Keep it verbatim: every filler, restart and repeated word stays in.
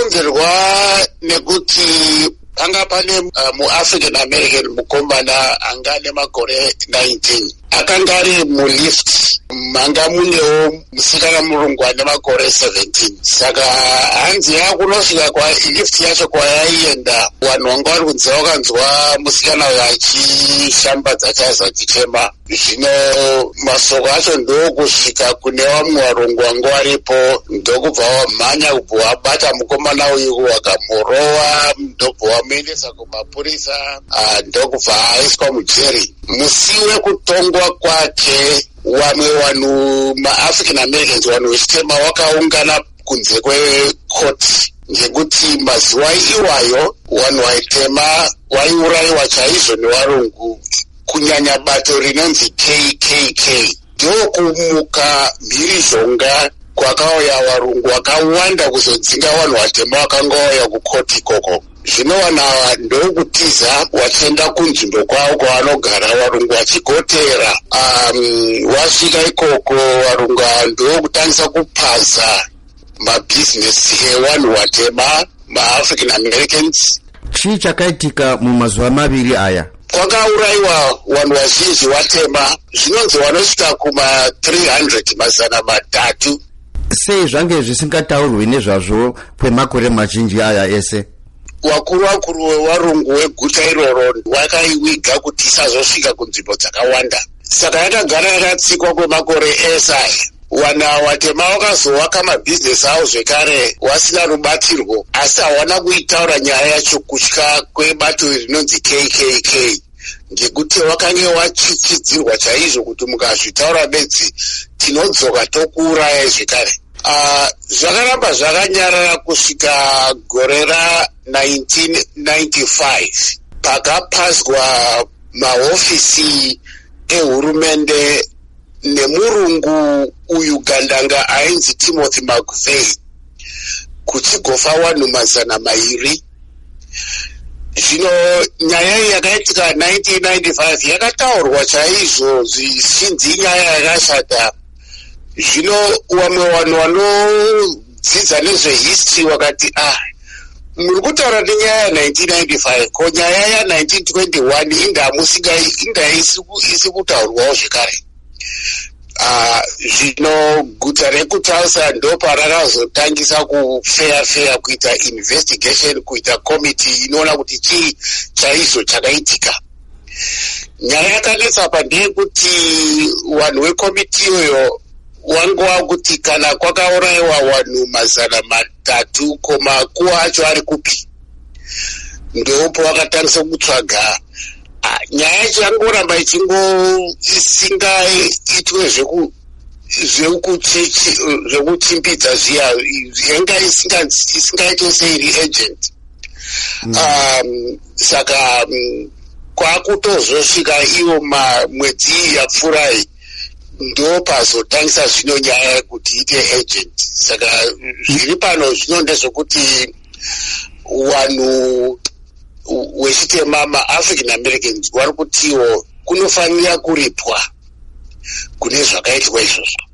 zvakakonzerwa nekuti panga pane uh, mu-African American mukomana anga nemakore nineteen akanga ari mulift, manga munewo musikana murungu ane makore seventeen. Saka hanzi yakunosvika kwalift yacho kwayaienda, vanhu vanga vari kunze vakanzwa musikana uyo achishambadza chaizvo achichema. Zvino masoko acho ndokusvika kune vamwe varungu vanga varipo, ndokubva wamhanya kubva wabata mukomana uyu wakamurova, ndobva wamuendesa kumapurisa, ndokubva aiswa mujeri. Musi wekutongwa kwake vamwe vanhu ma-African Americans, vanhu vechitema vakaungana kunze kwekoti, ngekuti mazuva iwayo vanhu vaitema vaiurayiwa chaizvo nevarungu, kunyanya bato rinonzi K K K. Ndokumuka mhirizhonga kwakauya varungu vakawanda kuzodzinga vanhu vatema vakanga vauya kukoti ikoko. Zvino vanhu ava ndokutiza vachienda kunzvimbo kwavo kwavanogara, varungu vachigotera. Um, vasvika ikoko varungu ava ndokutangisa kupaza mabhizinesi evanhu vatema, ma-African Americans. Chii chakaitika mumazuva maviri aya? Kwakaurayiwa vanhu vazhinji vatema, zvinonzi vanosvika kuma three hundred, mazana matatu. Sei zvange zvisingataurwi nezvazvo kwemakore mazhinji aya ese? Wakuru wakuru wevarungu weguta iroro wakaiwiga kuti isazosvika kunzvimbo dzakawanda. Saka yakagara yakatsikwa kwemakore ese aya. Wana watema wakazovaka mabhizinesi avo zvekare wasina rubatirwo, asi hawana kuitaura nyaya yacho kutya kwebato rinonzi K K K, ngekuti wakange wachichidzirwa chaizvo kuti mukazvitaura bedzi tinodzoka tokuurayai zvekare. Uh, zvakaramba zvakanyarara kusvika gore ra nineteen ninety-five pakapazwa mahofisi ehurumende nemurungu uugandanga ainzi Timothy McVeigh kuchigofa vanhu mazana mairi. Zvino nyaya iyi yakaitika nineteen ninety-five yakataurwa chaizvo zvichinzi nyaya yakashata. Zvino vamwe vanhu vanodzidza nezvehistory vakati ah, muri kutaura nenyaya ya nineteen ninety-five, ko nyaya ya nineteen twenty-one inga musinga inga isi kutaurwawo zvekare. Uh, zvino guta rekutausa ndo parakazotangisa kufeya feya kuita investigation, kuita committee inoona kuti chii chaizvo chakaitika. Nyaya yakanetsa pa ndeyekuti vanhu vekomiti iyoyo wangova kuti kana kwakaurayiwa vanhu mazana matatu, koma kuwa acho ari kupi. Ndopo wakatangisa kutsvaga Ah, nyaya yacho yangoramba ichingo isingaitwe zveku zvekuchechi zvekuchimbidza zviya, yanga isingaite seiri agent. Mm. Um, saka um, kwakutozosvika iwo mwedzi yapfurai ndo pazotangisa zvino nyaya yekuti ite agent. Saka zviri pano zvino ndezvekuti vanhu wechitema ma-African Americans vari kutiwo kunofanira kuripwa kune zvakaitwa izvozvo.